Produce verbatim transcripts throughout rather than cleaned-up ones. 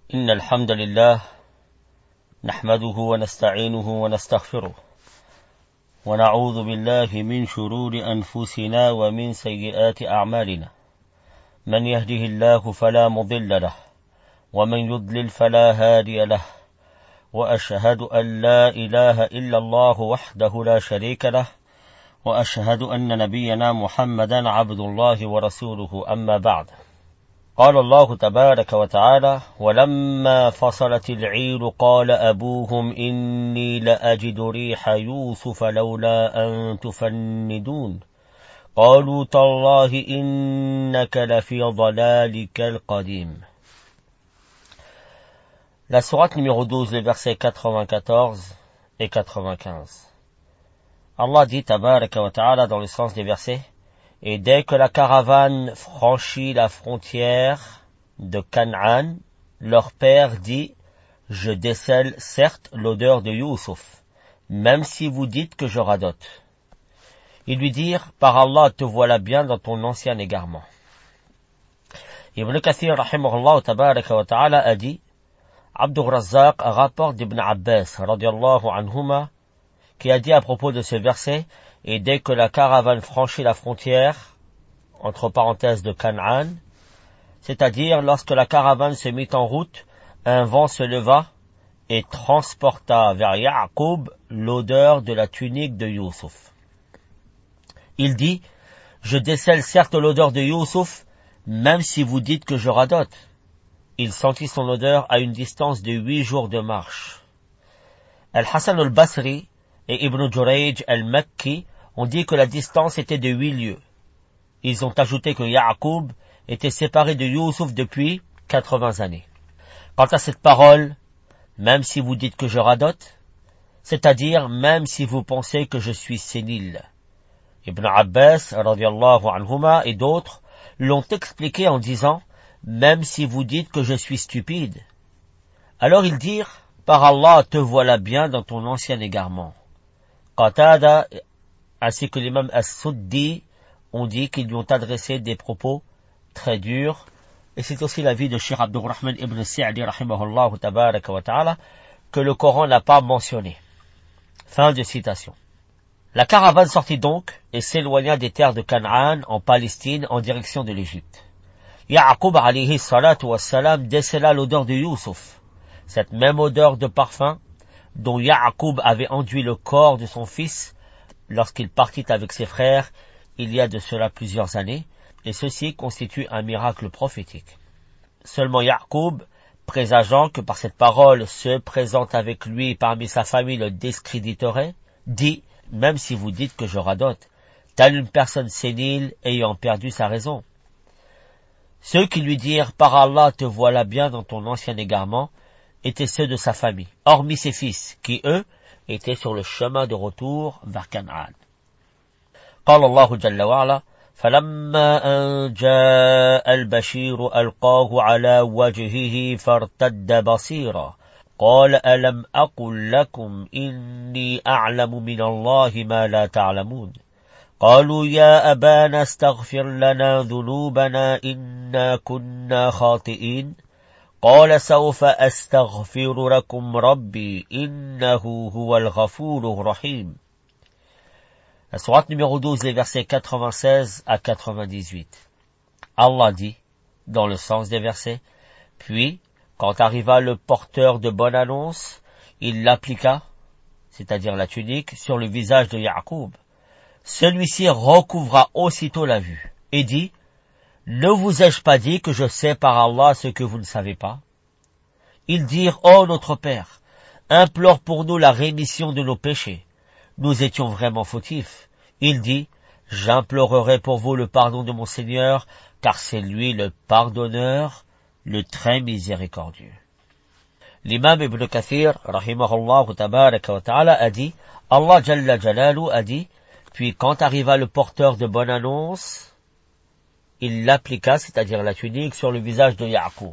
إن الحمد لله نحمده ونستعينه ونستغفره ونعوذ بالله من شرور أنفسنا ومن سيئات أعمالنا من يهده الله فلا مضل له ومن يضلل فلا هادي له وأشهد أن لا إله إلا الله وحده لا شريك له وأشهد أن نبينا محمدا عبد الله ورسوله أما بعد. قال الله تبارك وتعالى: ولما فصلت العير قال أبوهم إني لأجد ريح يوسف لولا أن تفندون قالوا تالله إنك لفي ضلالك القديم. La sourate numéro douze, les versets quatre-vingt-quatorze et quatre-vingt-quinze. Allah dit tabaraka wa ta'ala dans le sens des versets: et dès que la caravane franchit la frontière de Canaan, leur père dit: je décèle certes l'odeur de Youssouf, même si vous dites que je radote. Ils lui dirent: par Allah, te voilà bien dans ton ancien égarement. Ibn Kathir rahimahullah tabaraka wa ta'ala a dit: Abdur Razzaq rapporte d'Ibn Abbas radiallahu anhuma qui a dit à propos de ce verset: et dès que la caravane franchit la frontière, entre parenthèses de Canaan, c'est-à-dire lorsque la caravane se mit en route, un vent se leva et transporta vers Ya'qub l'odeur de la tunique de Youssouf. Il dit: je décèle certes l'odeur de Youssouf, même si vous dites que je radote. Il sentit son odeur à une distance de huit jours de marche. Al-Hassan al-Basri et Ibn Jurayj al-Makki ont dit que la distance était de huit lieues. Ils ont ajouté que Ya'qub était séparé de Youssouf depuis quatre-vingts années. Quant à cette parole, même si vous dites que je radote, c'est-à-dire même si vous pensez que je suis sénile, Ibn Abbas radiyallahu anhuma et d'autres l'ont expliqué en disant: même si vous dites que je suis stupide. Alors ils dirent: par Allah, te voilà bien dans ton ancien égarement. Qatada ainsi que l'imam As-Suddi ont dit qu'ils lui ont adressé des propos très durs, et c'est aussi l'avis de Cheikh Abdurrahman ibn Sa'di rahimahullah tabaraka wa ta'ala que le Coran n'a pas mentionné. Fin de citation. La caravane sortit donc et s'éloigna des terres de Canaan en Palestine en direction de l'Égypte. Ya'qub alayhi salatu wassalam décela l'odeur de Youssouf, cette même odeur de parfum dont Ya'qub avait enduit le corps de son fils lorsqu'il partit avec ses frères il y a de cela plusieurs années, et ceci constitue un miracle prophétique. Seulement Ya'qub, présageant que par cette parole ceux présents avec lui parmi sa famille le discréditeraient, dit: même si vous dites que je radote, telle une personne sénile ayant perdu sa raison. Ceux qui lui dirent: par Allah, te voilà bien dans ton ancien égarement, étaient ceux de sa famille, hormis ses fils, qui eux étaient sur le chemin de retour vers Canaan. قال الله جل وعلا: فلما أن جاء البشير ألقاه على وجهه فارتد بصيرا قال ألم أقل لكم إني أعلم من الله ما لا تعلمون قالوا يا أبانا استغفر لنا ذنوبنا إنا كنا خاطئين قال سوف أستغفر لكم ربي إنه هو الغفور الرحيم. La sourate numéro douze, les versets quatre-vingt-seize à quatre-vingt-dix-huit. Allah dit, dans le sens des versets: puis, quand arriva le porteur de bonne annonce, il l'appliqua, c'est-à-dire la tunique, sur le visage de Ya'qub. Celui-ci recouvra aussitôt la vue, et dit: ne vous ai-je pas dit que je sais par Allah ce que vous ne savez pas? Ils dirent: ô notre Père, implore pour nous la rémission de nos péchés. Nous étions vraiment fautifs. Il dit: j'implorerai pour vous le pardon de mon Seigneur, car c'est lui le pardonneur, le très miséricordieux. L'imam Ibn Kathir, rahimahullah tabaraka wa ta'ala, a dit: Allah Jalla Jalalu a dit: puis quand arriva le porteur de bonne annonce, il l'appliqua, c'est-à-dire la tunique, sur le visage de Ya'qub.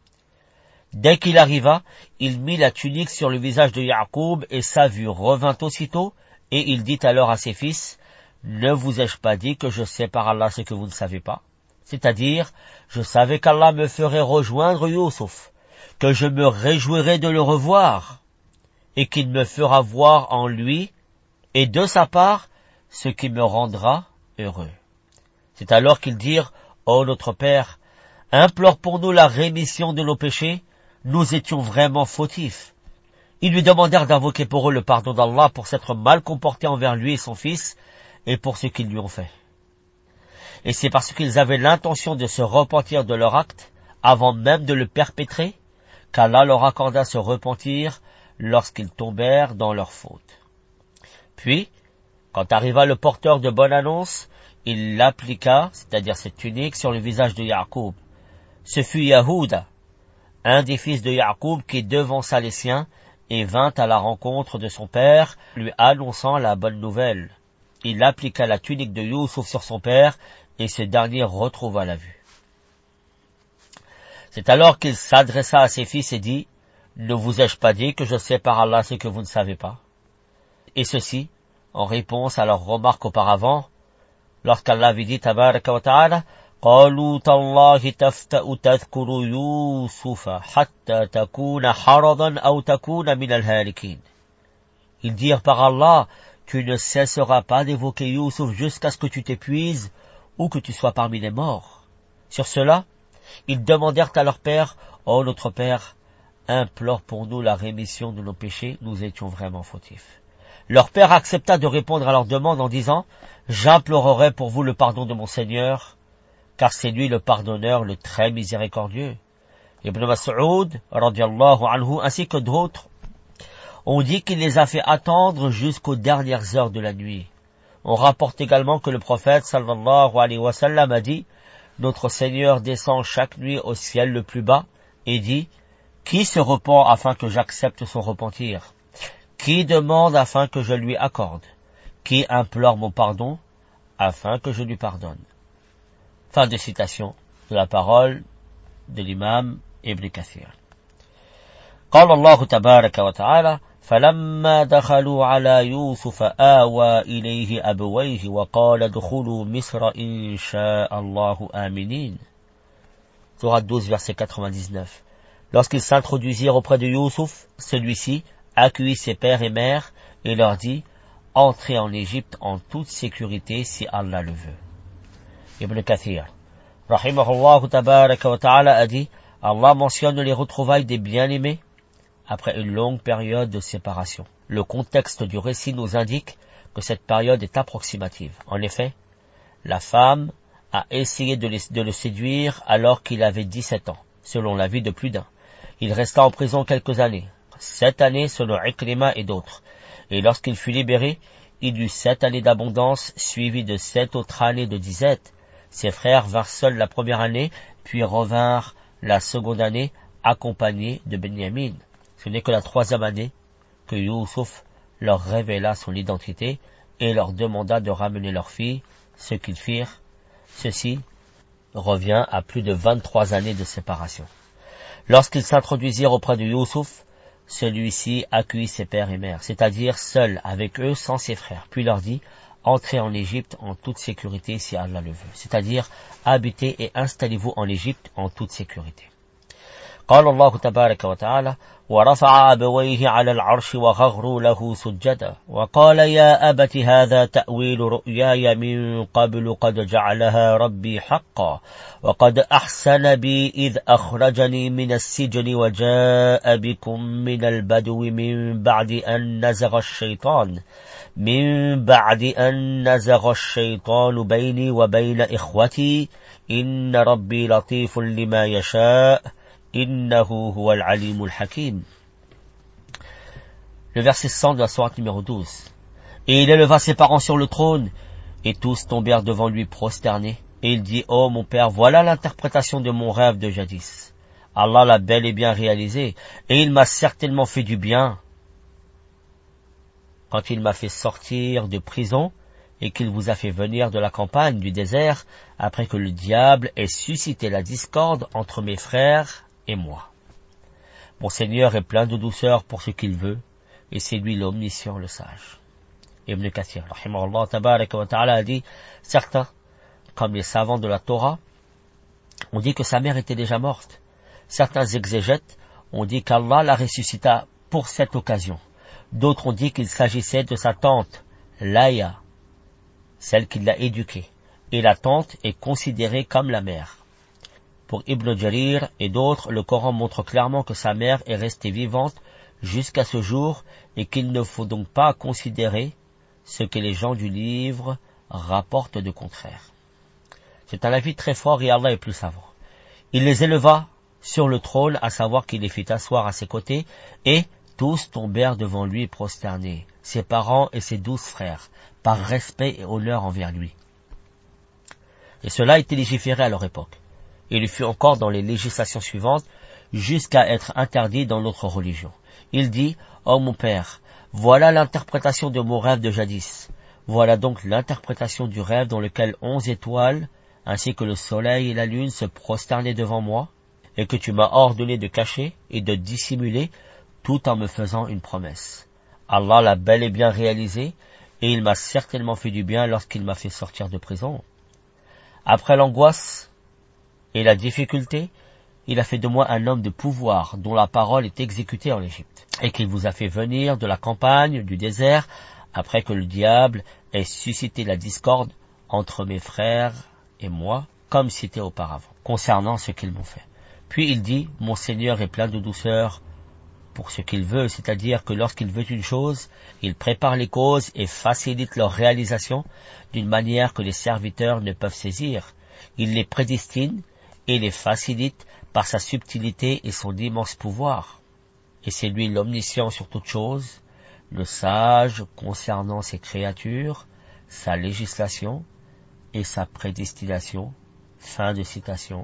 Dès qu'il arriva, il mit la tunique sur le visage de Ya'qub et sa vue revint aussitôt, et il dit alors à ses fils: ne vous ai-je pas dit que je sais par Allah ce que vous ne savez pas? C'est-à-dire, je savais qu'Allah me ferait rejoindre Youssouf, que je me réjouirai de le revoir, et qu'il me fera voir en lui, et de sa part, ce qui me rendra heureux. C'est alors qu'ils dirent, ô notre Père, implore pour nous la rémission de nos péchés, nous étions vraiment fautifs. Ils lui demandèrent d'invoquer pour eux le pardon d'Allah pour s'être mal comportés envers lui et son fils, et pour ce qu'ils lui ont fait. Et c'est parce qu'ils avaient l'intention de se repentir de leur acte, avant même de le perpétrer, qu'Allah leur accorda ce repentir lorsqu'ils tombèrent dans leur faute. Puis, quand arriva le porteur de bonne annonce, il l'appliqua, c'est-à-dire cette tunique, sur le visage de Ya'qub. Ce fut Yahouda, un des fils de Ya'qub, qui devança les siens et vint à la rencontre de son père, lui annonçant la bonne nouvelle. Il appliqua la tunique de Youssouf sur son père, et ce dernier retrouva la vue. C'est alors qu'il s'adressa à ses fils et dit, « Ne vous ai-je pas dit que je sais par Allah ce que vous ne savez pas ?» Et ceci, en réponse à leur remarque auparavant, lorsqu'Allah avait dit, tabaraka wa ta'ala, « قالوا تالله تفتأ تذكر يوسف حتى تكون حرضا أو تكون من الهالكين. » Ils dirent par Allah, tu ne cesseras pas d'évoquer Youssouf jusqu'à ce que tu t'épuises ou que tu sois parmi les morts. Sur cela, ils demandèrent à leur père, ô notre père, implore pour nous la rémission de nos péchés, nous étions vraiment fautifs. Leur père accepta de répondre à leur demande en disant, j'implorerai pour vous le pardon de mon Seigneur, car c'est lui le pardonneur, le très miséricordieux. Ibn Mas'ud, radiallahu anhu, ainsi que d'autres, on dit qu'il les a fait attendre jusqu'aux dernières heures de la nuit. On rapporte également que le prophète, sallallahu alayhi wa sallam, a dit, notre Seigneur descend chaque nuit au ciel le plus bas, et dit, qui se repent afin que j'accepte son repentir? Qui demande afin que je lui accorde? Qui implore mon pardon afin que je lui pardonne? Fin de citation de la parole de l'imam Ibn Kathir. قال الله تبارك وتعالى فلما دخلوا على يوسف آوى إليه أبويه وقال ادخلوا مصر إن شاء الله آمنين. Sourate douze, verset quatre-vingt-dix-neuf. Lorsqu'ils s'introduisirent auprès de Youssouf, celui-ci accueillit ses pères et mères et leur dit, entrez en Égypte en toute sécurité si Allah le veut. Ibn Kathir, rahimahullah tabaraka wa ta'ala, a dit, Allah mentionne les retrouvailles des bien-aimés après une longue période de séparation. Le contexte du récit nous indique que cette période est approximative. En effet, la femme a essayé de, les, de le séduire alors qu'il avait dix-sept ans, selon l'avis de plus d'un. Il resta en prison quelques années, sept années selon Ikrima et d'autres. Et lorsqu'il fut libéré, il eut sept années d'abondance, suivies de sept autres années de disette. Ses frères vinrent seuls la première année, puis revinrent la seconde année, accompagnés de Benyamin. Ce n'est que la troisième année que Youssouf leur révéla son identité et leur demanda de ramener leur fille, ce qu'ils firent. Ceci revient à plus de vingt-trois années de séparation. Lorsqu'ils s'introduisirent auprès de Youssouf, celui-ci accueillit ses pères et mères, c'est-à-dire seul avec eux sans ses frères, puis leur dit, entrez en Égypte en toute sécurité si Allah le veut, c'est-à-dire habitez et installez-vous en Égypte en toute sécurité. قال الله تبارك وتعالى ورفع أبويه على العرش وخروا له سجدا وقال يا أبت هذا تأويل رؤياي من قبل قد جعلها ربي حقا وقد أحسن بي إذ أخرجني من السجن وجاء بكم من البدو من بعد أن نزغ الشيطان من بعد أن نزغ الشيطان بيني وبين إخوتي إن ربي لطيف لما يشاء Innahu huwa al-alimul hakim. Le verset cent de la sourate numéro douze. Et il éleva ses parents sur le trône, et tous tombèrent devant lui prosternés. Et il dit, ô mon père, voilà l'interprétation de mon rêve de jadis. Allah l'a bel et bien réalisé, et il m'a certainement fait du bien. Quand il m'a fait sortir de prison, et qu'il vous a fait venir de la campagne, du désert, après que le diable ait suscité la discorde entre mes frères et moi. Mon Seigneur est plein de douceur pour ce qu'il veut, et c'est lui l'omniscient, le sage. Ibn Kathir, rahimahullah tabaraka wa ta'ala, a dit, certains, comme les savants de la Torah, ont dit que sa mère était déjà morte. Certains exégètes ont dit qu'Allah la ressuscita pour cette occasion. D'autres ont dit qu'il s'agissait de sa tante, Laïa, celle qui l'a éduquée. Et la tante est considérée comme la mère. Pour Ibn Jarir et d'autres, le Coran montre clairement que sa mère est restée vivante jusqu'à ce jour et qu'il ne faut donc pas considérer ce que les gens du livre rapportent de contraire. C'est un avis très fort et Allah est plus savant. Il les éleva sur le trône, à savoir qu'il les fit asseoir à ses côtés, et tous tombèrent devant lui prosternés, ses parents et ses douze frères, par respect et honneur envers lui. Et cela était légiféré à leur époque. Il fut encore dans les législations suivantes, jusqu'à être interdit dans notre religion. Il dit, « Oh mon père, voilà l'interprétation de mon rêve de jadis. Voilà donc l'interprétation du rêve dans lequel onze étoiles, ainsi que le soleil et la lune se prosternaient devant moi, et que tu m'as ordonné de cacher et de dissimuler, tout en me faisant une promesse. Allah l'a bel et bien réalisé, et il m'a certainement fait du bien lorsqu'il m'a fait sortir de prison. Après l'angoisse et la difficulté, il a fait de moi un homme de pouvoir, dont la parole est exécutée en Égypte, et qu'il vous a fait venir de la campagne, du désert, après que le diable ait suscité la discorde entre mes frères et moi, comme c'était auparavant, concernant ce qu'ils m'ont fait. Puis il dit, mon Seigneur est plein de douceur pour ce qu'il veut, c'est-à-dire que lorsqu'il veut une chose, il prépare les causes et facilite leur réalisation d'une manière que les serviteurs ne peuvent saisir. Il les prédestine et les facilite par sa subtilité et son immense pouvoir. Et c'est lui l'omniscient sur toute chose, le sage concernant ses créatures, sa législation et sa prédestination. Fin de citation.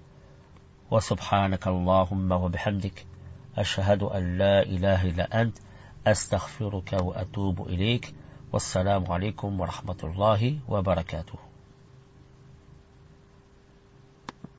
Wa subhanaka Allahumma wa bihamdik, ashhadu an la ilaha illa ant, astaghfiruka wa atubu ilayk. Wassalamu alaikum wa rahmatullahi wa barakatuh.